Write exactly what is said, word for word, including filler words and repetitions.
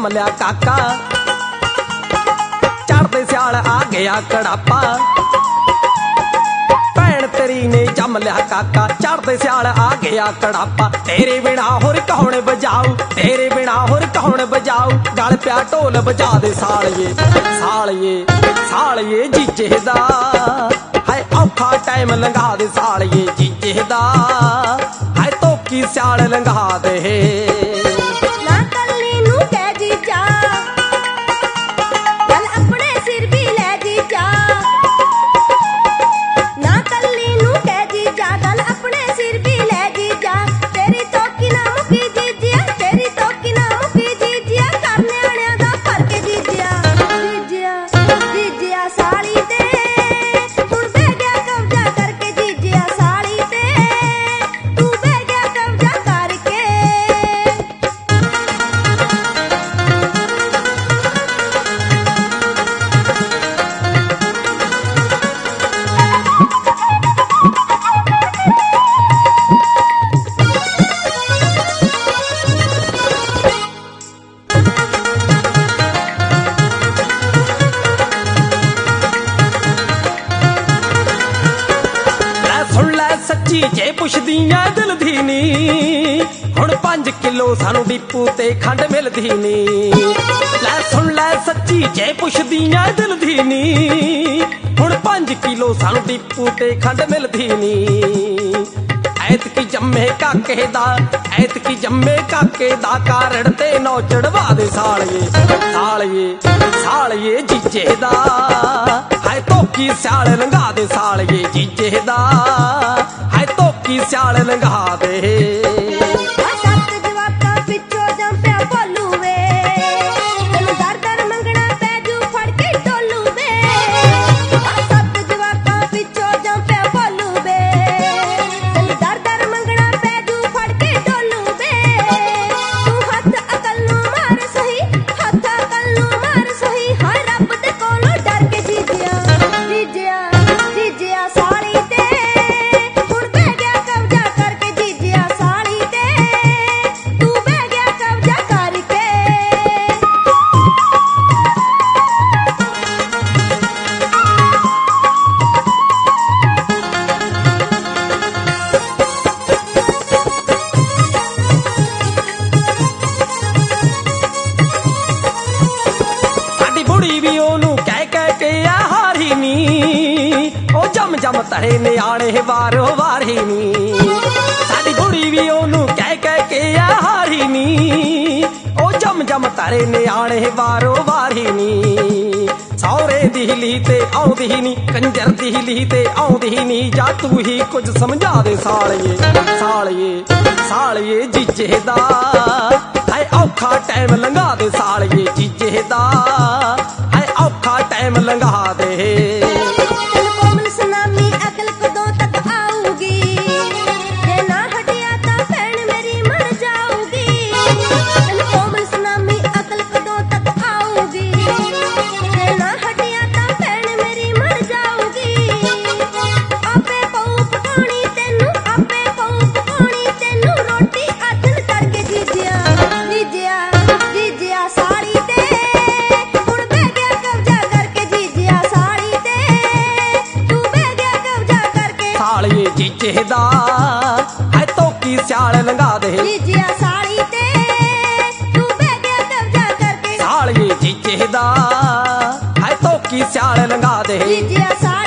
जम लिया काका, चढ़दे सियाल आ गया कड़ापा। भैन तेरी ने जम लिया काका, चढ़दे सियाल आ गया कड़ापा। तेरे बिना होर कौन बजाऊ, तेरे बिना होर कौन बजाऊ। गल पिया ढोल बजा दे सालिए, सालिए सालिए जीजे दा। हाय औखा टाइम लंघा दे सालिए जीजे दा। हाय तोकी सियाल लंघा दे। सच्ची जे पुछदियां दिल दी नी, हुण पंज किलो सानू डिपू ते खंड मिलदी नी। लै सुन लै सच्ची जे पुछदियां दिल दी नी, हुण पंज किलो सानू डिपू ते खंड मिलदी नी। ऐतकी जम्मे काके दा, ऐतकी जम्मे काके दा। कारड़ ते नौ चढ़वा दे सालिए, सालिए सालिए जीजे दा। हाय तोकी सियाल लंघा दे सालिए जीजे दा। हाय तोकी सियाल लंघा दे। जम जम तरे नियाणे वारो वारी नी। साडी बुढ़ी भी ओनू कह कह के आ हारी नी। ओ जम जम तरे नियाणे वारो वारी नी। सौरे दी ली ते आउंदी नी, कंजर दी ली ते आउंदी नी। जा तू ही कुछ समझा दे सालिए, सालिए सालिए जीजे दा। हाय औखा टाइम लंघा दे सालिए जीजे दा। हाय औखा टाइम लंघा दे। जीजे दा है तोकी सियाल लंघा दे। जीजिया साली ते तू बह गया कब्जा करके। सालिए जीजे दा है तोकी सियाल लंघा दे।